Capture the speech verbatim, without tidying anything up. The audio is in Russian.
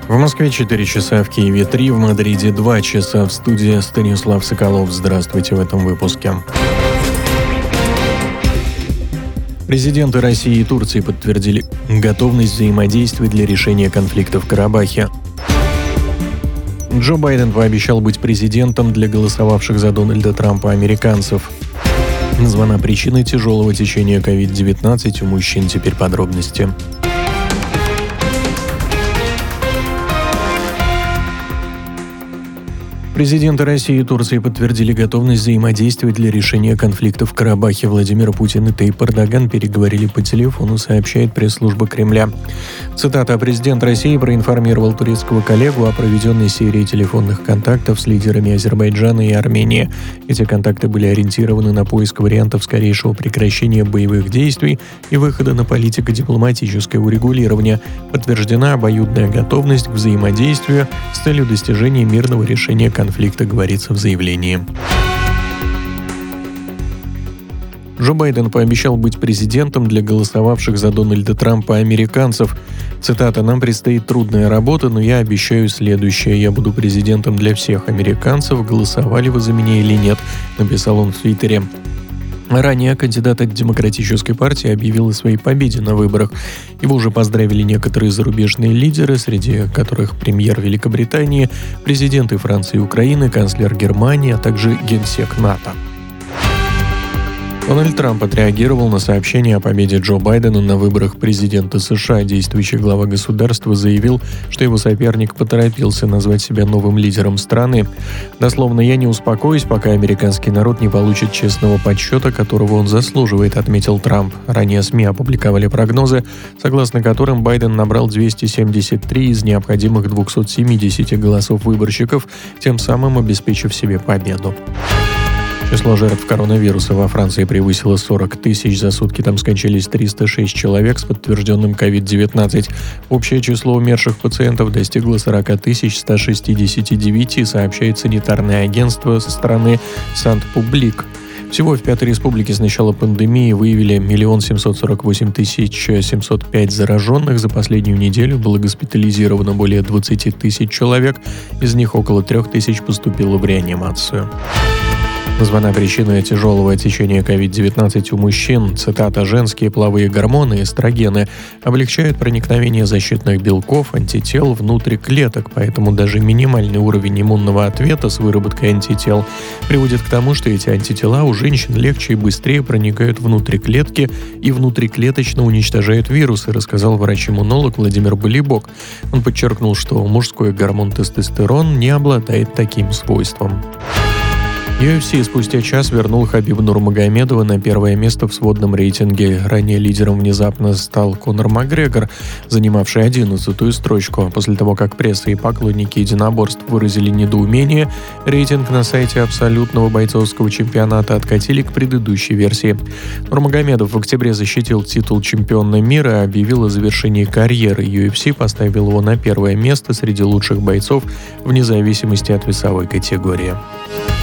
В Москве четыре часа, в Киеве три, в Мадриде два часа. В студии Станислав Соколов. Здравствуйте в этом выпуске. Президенты России и Турции подтвердили готовность взаимодействия для решения конфликта в Карабахе. Джо Байден пообещал быть президентом для голосовавших за Дональда Трампа американцев. Названа причиной тяжелого течения ковид девятнадцать у мужчин. Теперь подробности. Президенты России и Турции подтвердили готовность взаимодействовать для решения конфликта в Карабахе. Владимир Путин и Тайип Эрдоган переговорили по телефону, сообщает пресс-служба Кремля. Цитата: «Президент России проинформировал турецкого коллегу о проведенной серии телефонных контактов с лидерами Азербайджана и Армении. Эти контакты были ориентированы на поиск вариантов скорейшего прекращения боевых действий и выхода на политико-дипломатическое урегулирование. Подтверждена обоюдная готовность к взаимодействию с целью достижения мирного решения конфликта. конфликта», говорится в заявлении. Джо Байден пообещал быть президентом для голосовавших за Дональда Трампа американцев. Цитата: «Нам предстоит трудная работа, но я обещаю следующее. Я буду президентом для всех американцев, голосовали вы за меня или нет», написал он в Твиттере. Ранее кандидат от Демократической партии объявил о своей победе на выборах. Его уже поздравили некоторые зарубежные лидеры, среди которых премьер Великобритании, президенты Франции и Украины, канцлер Германии, а также генсек НАТО. Дональд Трамп отреагировал на сообщение о победе Джо Байдена на выборах президента США. Действующий глава государства заявил, что его соперник поторопился назвать себя новым лидером страны. «Дословно, я не успокоюсь, пока американский народ не получит честного подсчета, которого он заслуживает», — отметил Трамп. Ранее СМИ опубликовали прогнозы, согласно которым Байден набрал двести семьдесят три из необходимых двухсот семидесяти голосов выборщиков, тем самым обеспечив себе победу. Число жертв коронавируса во Франции превысило сорок тысяч. За сутки там скончались триста шесть человек с подтвержденным ковид девятнадцать. Общее число умерших пациентов достигло сорок тысяч сто шестьдесят девять, сообщает санитарное агентство со стороны Сант-Публик. Всего в Пятой Республике с начала пандемии выявили миллион семьсот сорок восемь тысяч семьсот пять зараженных. За последнюю неделю было госпитализировано более двадцать тысяч человек. Из них около трех тысяч поступило в реанимацию. Названа причиной тяжелого течения ковид девятнадцать у мужчин. Цитата: «Женские половые гормоны, эстрогены, облегчают проникновение защитных белков, антител внутрь клеток, поэтому даже минимальный уровень иммунного ответа с выработкой антител приводит к тому, что эти антитела у женщин легче и быстрее проникают внутрь клетки и внутриклеточно уничтожают вирусы», рассказал врач-иммунолог Владимир Болибок. Он подчеркнул, что мужской гормон тестостерон не обладает таким свойством. ю эф си спустя час вернул Хабиба Нурмагомедова на первое место в сводном рейтинге. Ранее лидером внезапно стал Конор Макгрегор, занимавший одиннадцатую строчку. После того, как пресса и поклонники единоборств выразили недоумение, рейтинг на сайте абсолютного бойцовского чемпионата откатили к предыдущей версии. Нурмагомедов в октябре защитил титул чемпиона мира и объявил о завершении карьеры. ю эф си поставил его на первое место среди лучших бойцов вне зависимости от весовой категории.